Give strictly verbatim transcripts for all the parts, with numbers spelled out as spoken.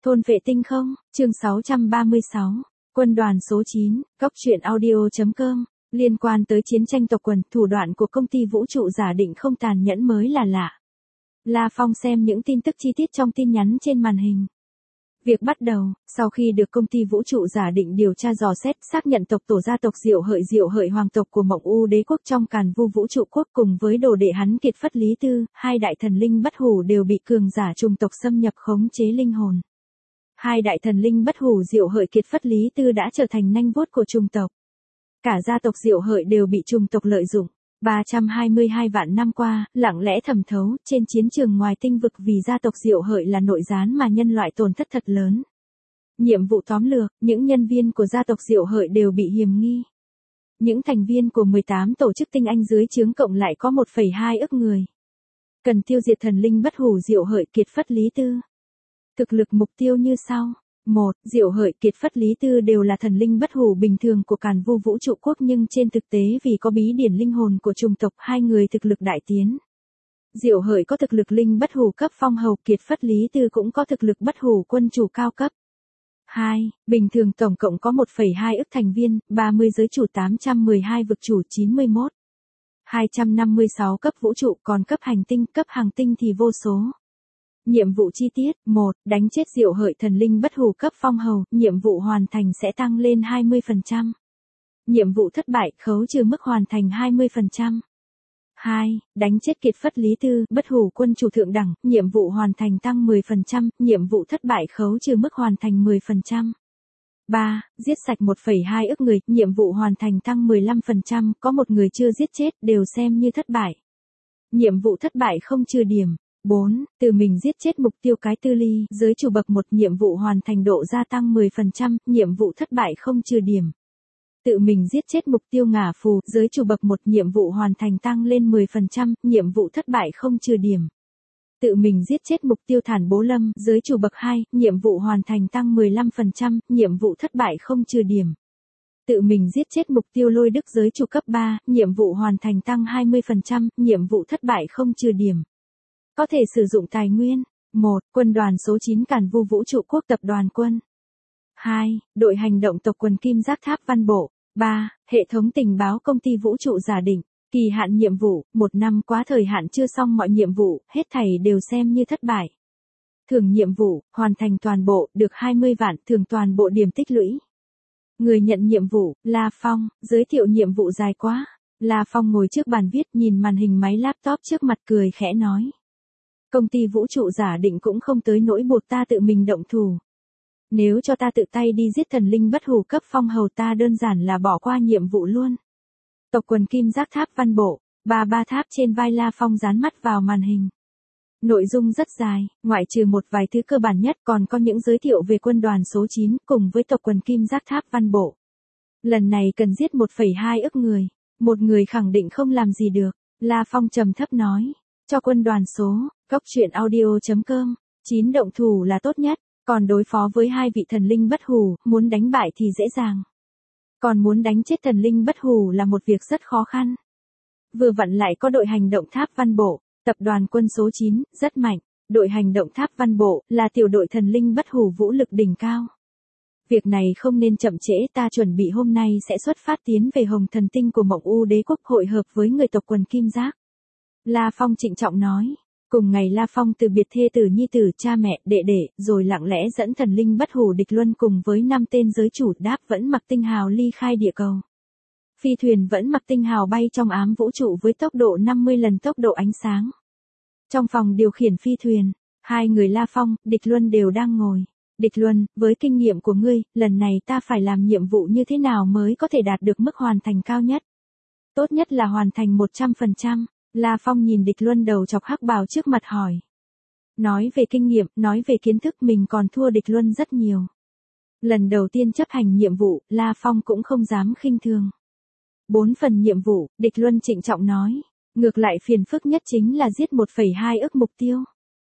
Thôn vệ tinh không, chương sáu trăm ba mươi sáu, quân đoàn số chín, góc truyện audio.com, liên quan tới chiến tranh tộc quần, thủ đoạn của công ty vũ trụ giả định không tàn nhẫn mới là lạ. La Phong xem những tin tức chi tiết trong tin nhắn trên màn hình. Việc bắt đầu, sau khi được công ty vũ trụ giả định điều tra dò xét, xác nhận tộc tổ gia tộc Diệu Hợi Diệu Hợi hoàng tộc của Mộng U Đế quốc trong Càn Vu vũ trụ quốc cùng với đồ đệ hắn Kiệt Phất Lý Tư, hai đại thần linh bất hủ đều bị cường giả trùng tộc xâm nhập khống chế linh hồn. Hai đại thần linh bất hủ Diệu Hợi Kiệt Phất Lý Tư đã trở thành nanh vuốt của trùng tộc. Cả gia tộc Diệu Hợi đều bị trùng tộc lợi dụng. ba trăm hai mươi hai vạn năm qua, lặng lẽ thẩm thấu trên chiến trường ngoài tinh vực vì gia tộc Diệu Hợi là nội gián mà nhân loại tổn thất thật lớn. Nhiệm vụ tóm lược, những nhân viên của gia tộc Diệu Hợi đều bị hiềm nghi. Những thành viên của mười tám tổ chức tinh anh dưới trướng cộng lại có một phẩy hai ức người. Cần tiêu diệt thần linh bất hủ Diệu Hợi Kiệt Phất Lý Tư. Thực lực mục tiêu như sau. một. Diệu Hợi Kiệt Phất Lý Tư đều là thần linh bất hủ bình thường của Càn Vu vũ trụ quốc, nhưng trên thực tế vì có bí điển linh hồn của trùng tộc, hai người thực lực đại tiến. Diệu Hợi có thực lực linh bất hủ cấp phong hầu, Kiệt Phất Lý Tư cũng có thực lực bất hủ quân chủ cao cấp. hai. Bình thường tổng cộng có một phẩy hai ức thành viên, ba mươi giới chủ, tám trăm mười hai vực chủ, chín mươi mốt. hai trăm năm mươi sáu cấp vũ trụ, còn cấp hành tinh, cấp hàng tinh thì vô số. Nhiệm vụ chi tiết. một. Đánh chết Diệu Hợi thần linh bất hủ cấp phong hầu, nhiệm vụ hoàn thành sẽ tăng lên hai mươi phần trăm. Nhiệm vụ thất bại, khấu trừ mức hoàn thành hai mươi phần trăm. hai. Đánh chết Kiệt Phất Lý Tư, bất hủ quân chủ thượng đẳng, nhiệm vụ hoàn thành tăng mười phần trăm, nhiệm vụ thất bại khấu trừ mức hoàn thành mười phần trăm. ba. Giết sạch một phẩy hai ức người, nhiệm vụ hoàn thành tăng mười lăm phần trăm, có một người chưa giết chết, đều xem như thất bại. Nhiệm vụ thất bại không trừ điểm. bốn. Từ mình giết chết mục tiêu cái tư ly, giới chủ bậc một, nhiệm vụ hoàn thành độ gia tăng mười phần trăm, nhiệm vụ thất bại không trừ điểm. Tự mình giết chết mục tiêu ngả phù, giới chủ bậc một, nhiệm vụ hoàn thành tăng lên mười phần trăm, nhiệm vụ thất bại không trừ điểm. Tự mình giết chết mục tiêu thản bố lâm, giới chủ bậc hai, nhiệm vụ hoàn thành tăng mười lăm phần trăm, nhiệm vụ thất bại không trừ điểm. Tự mình giết chết mục tiêu lôi đức, giới chủ cấp ba, nhiệm vụ hoàn thành tăng hai mươi phần trăm, nhiệm vụ thất bại không trừ điểm. Có thể sử dụng tài nguyên. một. Quân đoàn số chín Càn Vu vũ trụ quốc tập đoàn quân. hai. Đội hành động tộc quần Kim Giác Tháp Văn Bộ. ba. Hệ thống tình báo công ty vũ trụ giả định. Kỳ hạn nhiệm vụ, một năm, quá thời hạn chưa xong mọi nhiệm vụ, hết thảy đều xem như thất bại. Thưởng nhiệm vụ, hoàn thành toàn bộ, được hai mươi vạn, thưởng toàn bộ điểm tích lũy. Người nhận nhiệm vụ, La Phong, giới thiệu nhiệm vụ dài quá. La Phong ngồi trước bàn viết, nhìn màn hình máy laptop trước mặt cười khẽ nói. Công ty vũ trụ giả định cũng không tới nỗi buộc ta tự mình động thủ. Nếu cho ta tự tay đi giết thần linh bất hủ cấp phong hầu, ta đơn giản là bỏ qua nhiệm vụ luôn. Tộc quần Kim Giác Tháp Văn Bộ, ba ba tháp trên vai La Phong dán mắt vào màn hình. Nội dung rất dài, ngoại trừ một vài thứ cơ bản nhất còn có những giới thiệu về quân đoàn số chín cùng với tộc quần Kim Giác Tháp Văn Bộ. Lần này cần giết một phẩy hai ức người, một người khẳng định không làm gì được, La Phong trầm thấp nói. Cho quân đoàn số, góc truyện audio.com, chín động thủ là tốt nhất, còn đối phó với hai vị thần linh bất hủ, muốn đánh bại thì dễ dàng. Còn muốn đánh chết thần linh bất hủ là một việc rất khó khăn. Vừa vặn lại có đội hành động Tháp Văn Bộ, tập đoàn quân số chín, rất mạnh, đội hành động Tháp Văn Bộ là tiểu đội thần linh bất hủ vũ lực đỉnh cao. Việc này không nên chậm trễ, ta chuẩn bị hôm nay sẽ xuất phát tiến về Hồng Thần Tinh của Mộng U Đế quốc hội hợp với người tộc quần Kim Giác. La Phong trịnh trọng nói. Cùng ngày La Phong từ biệt thê tử nhi tử, cha mẹ, đệ đệ, rồi lặng lẽ dẫn thần linh bất hủ địch luân cùng với năm tên giới chủ đáp vẫn mặc tinh hào ly khai địa cầu. Phi thuyền vẫn mặc tinh hào bay trong ám vũ trụ với tốc độ năm mươi lần tốc độ ánh sáng. Trong phòng điều khiển phi thuyền, hai người La Phong, địch luân đều đang ngồi. Địch luân, với kinh nghiệm của ngươi, lần này ta phải làm nhiệm vụ như thế nào mới có thể đạt được mức hoàn thành cao nhất? Tốt nhất là hoàn thành một trăm phần trăm. La Phong nhìn địch luân đầu chọc hắc bào trước mặt hỏi. Nói về kinh nghiệm, nói về kiến thức mình còn thua địch luân rất nhiều. Lần đầu tiên chấp hành nhiệm vụ, La Phong cũng không dám khinh thường. Bốn phần nhiệm vụ, địch luân trịnh trọng nói. Ngược lại phiền phức nhất chính là giết một phẩy hai ức mục tiêu.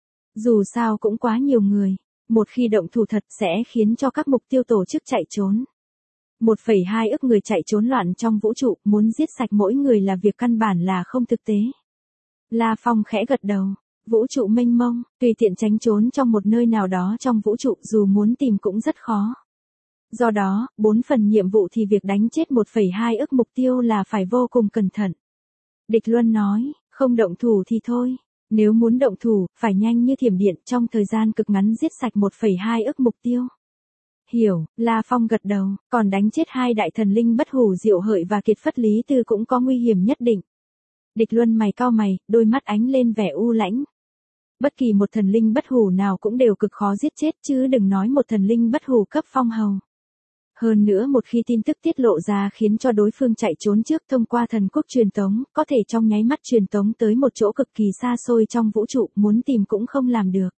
Dù sao cũng quá nhiều người. Một khi động thủ thật sẽ khiến cho các mục tiêu tổ chức chạy trốn. một phẩy hai ức người chạy trốn loạn trong vũ trụ, muốn giết sạch mỗi người là việc căn bản là không thực tế. La Phong khẽ gật đầu. Vũ trụ mênh mông, tùy tiện tránh trốn trong một nơi nào đó trong vũ trụ dù muốn tìm cũng rất khó. Do đó, bốn phần nhiệm vụ thì việc đánh chết một phẩy hai ức mục tiêu là phải vô cùng cẩn thận. Địch Luân nói, không động thủ thì thôi. Nếu muốn động thủ, phải nhanh như thiểm điện trong thời gian cực ngắn giết sạch một phẩy hai ức mục tiêu. Hiểu, La Phong gật đầu, còn đánh chết hai đại thần linh bất hủ Diệu Hợi và Kiệt Phất Lý Tư cũng có nguy hiểm nhất định. Địch Luân mày cau mày, đôi mắt ánh lên vẻ u lãnh. Bất kỳ một thần linh bất hủ nào cũng đều cực khó giết chết chứ đừng nói một thần linh bất hủ cấp phong hầu. Hơn nữa một khi tin tức tiết lộ ra khiến cho đối phương chạy trốn trước thông qua thần quốc truyền tống, có thể trong nháy mắt truyền tống tới một chỗ cực kỳ xa xôi trong vũ trụ, muốn tìm cũng không làm được.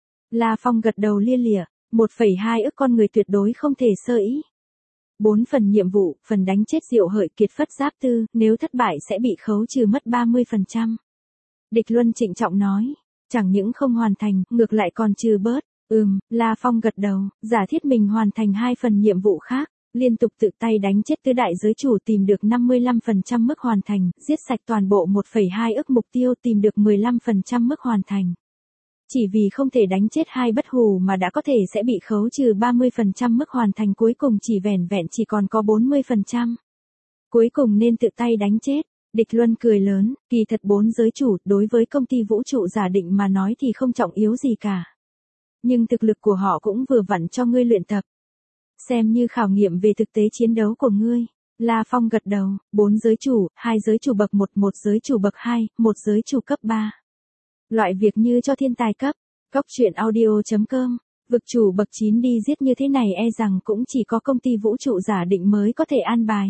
La Phong gật đầu lia lịa, một phẩy hai ức con người tuyệt đối không thể sơ ý. Bốn phần nhiệm vụ, phần đánh chết Diệu Hợi Kiệt Phất Giáp Tư, nếu thất bại sẽ bị khấu trừ mất ba mươi phần trăm. Địch Luân trịnh trọng nói, chẳng những không hoàn thành, ngược lại còn trừ bớt. Ừm, La Phong gật đầu, giả thiết mình hoàn thành hai phần nhiệm vụ khác, liên tục tự tay đánh chết tứ đại giới chủ tìm được năm mươi lăm phần trăm mức hoàn thành, giết sạch toàn bộ một phẩy hai ức mục tiêu tìm được mười lăm phần trăm mức hoàn thành. Chỉ vì không thể đánh chết hai bất hủ mà đã có thể sẽ bị khấu trừ ba mươi phần trăm mức hoàn thành cuối cùng chỉ vẻn vẹn chỉ còn có bốn mươi phần trăm. Cuối cùng nên tự tay đánh chết. Địch Luân cười lớn, kỳ thật bốn giới chủ đối với công ty vũ trụ giả định mà nói thì không trọng yếu gì cả. Nhưng thực lực của họ cũng vừa vặn cho ngươi luyện tập. Xem như khảo nghiệm về thực tế chiến đấu của ngươi. La Phong gật đầu, bốn giới chủ, hai giới chủ bậc một, một giới chủ bậc hai, một giới chủ cấp ba. Loại việc như cho thiên tài cấp, cóc truyện audio chấm com, vực chủ bậc chín đi giết như thế này e rằng cũng chỉ có công ty vũ trụ giả định mới có thể an bài.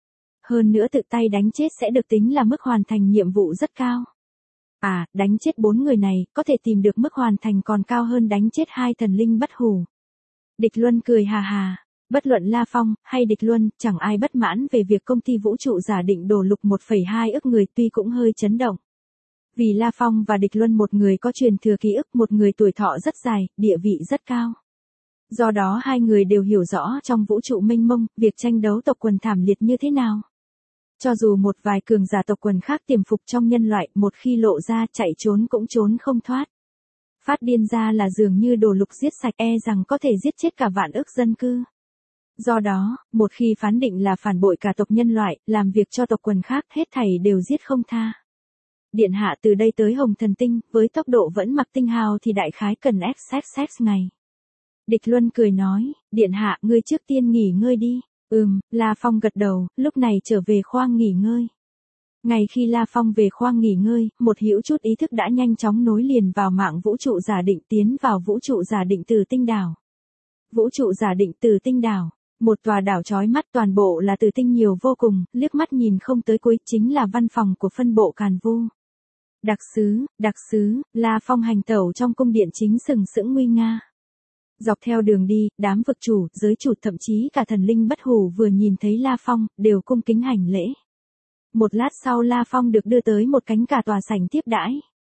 Hơn nữa tự tay đánh chết sẽ được tính là mức hoàn thành nhiệm vụ rất cao. À, đánh chết bốn người này, có thể tìm được mức hoàn thành còn cao hơn đánh chết hai thần linh bất hủ. Địch Luân cười hà hà, bất luận La Phong, hay Địch Luân, chẳng ai bất mãn về việc công ty vũ trụ giả định đổ lục một phẩy hai ức người tuy cũng hơi chấn động. Vì La Phong và Địch Luân một người có truyền thừa ký ức, một người tuổi thọ rất dài, địa vị rất cao. Do đó hai người đều hiểu rõ trong vũ trụ mênh mông, việc tranh đấu tộc quần thảm liệt như thế nào. Cho dù một vài cường giả tộc quần khác tiềm phục trong nhân loại, một khi lộ ra chạy trốn cũng trốn không thoát. Phát điên ra là dường như đổ lục giết sạch e rằng có thể giết chết cả vạn ức dân cư. Do đó, một khi phán định là phản bội cả tộc nhân loại, làm việc cho tộc quần khác hết thảy đều giết không tha. Điện hạ từ đây tới Hồng Thần Tinh, với tốc độ vẫn mặc tinh hào thì đại khái cần xx ngày. Địch Luân cười nói, điện hạ ngươi trước tiên nghỉ ngơi đi. Ừm, La Phong gật đầu, lúc này trở về khoang nghỉ ngơi. Ngày khi La Phong về khoang nghỉ ngơi, một hữu chút ý thức đã nhanh chóng nối liền vào mạng vũ trụ giả định tiến vào vũ trụ giả định từ tinh đảo. Vũ trụ giả định từ tinh đảo, một tòa đảo chói mắt toàn bộ là từ tinh nhiều vô cùng, liếc mắt nhìn không tới cuối chính là văn phòng của phân bộ Càn Vu. Đặc sứ, đặc sứ, La Phong hành tẩu trong cung điện chính sừng sững nguy nga. Dọc theo đường đi, đám vực chủ, giới chủ thậm chí cả thần linh bất hủ vừa nhìn thấy La Phong, đều cung kính hành lễ. Một lát sau La Phong được đưa tới một cánh cả tòa sảnh tiếp đãi.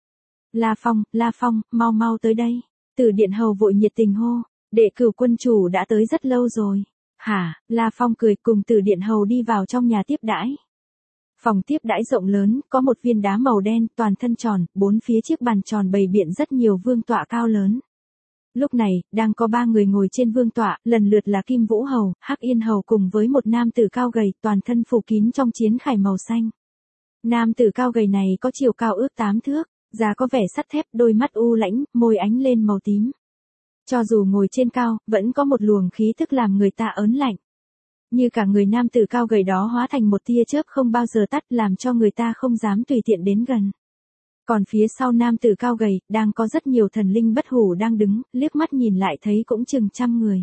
La Phong, La Phong, mau mau tới đây. Từ điện hầu vội nhiệt tình hô, đệ cửu quân chủ đã tới rất lâu rồi. Hả, La Phong cười cùng từ điện hầu đi vào trong nhà tiếp đãi. Phòng tiếp đãi rộng lớn, có một viên đá màu đen, toàn thân tròn, bốn phía chiếc bàn tròn bày biện rất nhiều vương tọa cao lớn. Lúc này, đang có ba người ngồi trên vương tọa, lần lượt là Kim Vũ Hầu, Hắc Yên Hầu cùng với một nam tử cao gầy, toàn thân phủ kín trong chiến khải màu xanh. Nam tử cao gầy này có chiều cao ước tám thước, da có vẻ sắt thép, đôi mắt u lãnh, môi ánh lên màu tím. Cho dù ngồi trên cao, vẫn có một luồng khí thức làm người ta ớn lạnh. Như cả người nam tử cao gầy đó hóa thành một tia chớp không bao giờ tắt làm cho người ta không dám tùy tiện đến gần. Còn phía sau nam tử cao gầy, đang có rất nhiều thần linh bất hủ đang đứng, liếc mắt nhìn lại thấy cũng chừng trăm người.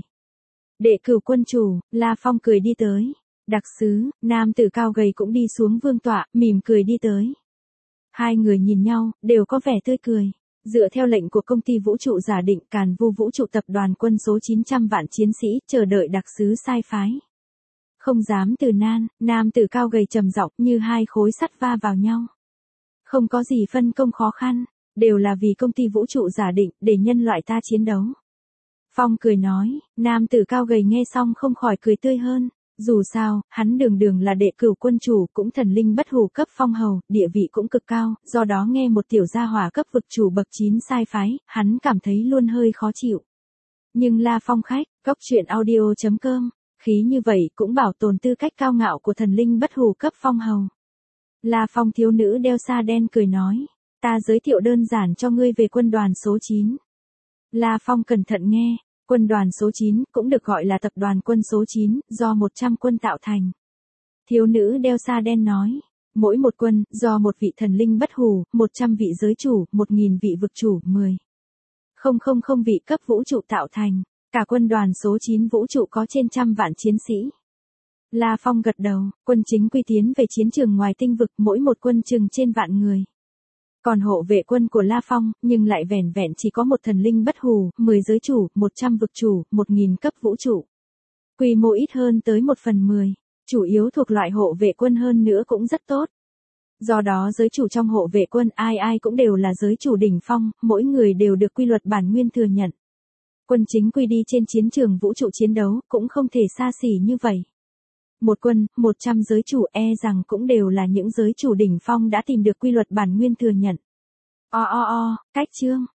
Đệ cửu quân chủ, La Phong cười đi tới. Đặc sứ, nam tử cao gầy cũng đi xuống vương tọa, mỉm cười đi tới. Hai người nhìn nhau, đều có vẻ tươi cười. Dựa theo lệnh của công ty vũ trụ giả định, Càn Vu vũ trụ tập đoàn quân số chín trăm vạn chiến sĩ, chờ đợi đặc sứ sai phái. Không dám từ nan, nam tử cao gầy trầm giọng như hai khối sắt va vào nhau. Không có gì phân công khó khăn, đều là vì công ty vũ trụ giả định, để nhân loại ta chiến đấu. Phong cười nói, nam tử cao gầy nghe xong không khỏi cười tươi hơn. Dù sao, hắn đường đường là đệ cửu quân chủ, cũng thần linh bất hủ cấp phong hầu, địa vị cũng cực cao, do đó nghe một tiểu gia hỏa cấp vực chủ bậc chín sai phái, hắn cảm thấy luôn hơi khó chịu. Nhưng La Phong khách, góc truyện audio chấm com, khí như vậy cũng bảo tồn tư cách cao ngạo của thần linh bất hủ cấp phong hầu. La Phong thiếu nữ đeo sa đen cười nói, ta giới thiệu đơn giản cho ngươi về quân đoàn số chín. La Phong cẩn thận nghe, quân đoàn số chín cũng được gọi là tập đoàn quân số chín, do một trăm quân tạo thành. Thiếu nữ đeo sa đen nói, mỗi một quân, do một vị thần linh bất hủ, một trăm vị giới chủ, một nghìn vị vực chủ, mười nghìn vị cấp vũ trụ tạo thành. Cả quân đoàn số chín vũ trụ có trên trăm vạn chiến sĩ. La Phong gật đầu, quân chính quy tiến về chiến trường ngoài tinh vực, mỗi một quân chừng trên vạn người. Còn hộ vệ quân của La Phong, nhưng lại vẻn vẹn chỉ có một thần linh bất hủ, mười giới chủ, một trăm vực chủ, một nghìn cấp vũ trụ. Quy mô ít hơn tới một phần mười, chủ yếu thuộc loại hộ vệ quân hơn nữa cũng rất tốt. Do đó giới chủ trong hộ vệ quân ai ai cũng đều là giới chủ đỉnh phong, mỗi người đều được quy luật bản nguyên thừa nhận. Quân chính quy đi trên chiến trường vũ trụ chiến đấu, cũng không thể xa xỉ như vậy. Một quân, một trăm giới chủ e rằng cũng đều là những giới chủ đỉnh phong đã tìm được quy luật bản nguyên thừa nhận. O o o, cách chương.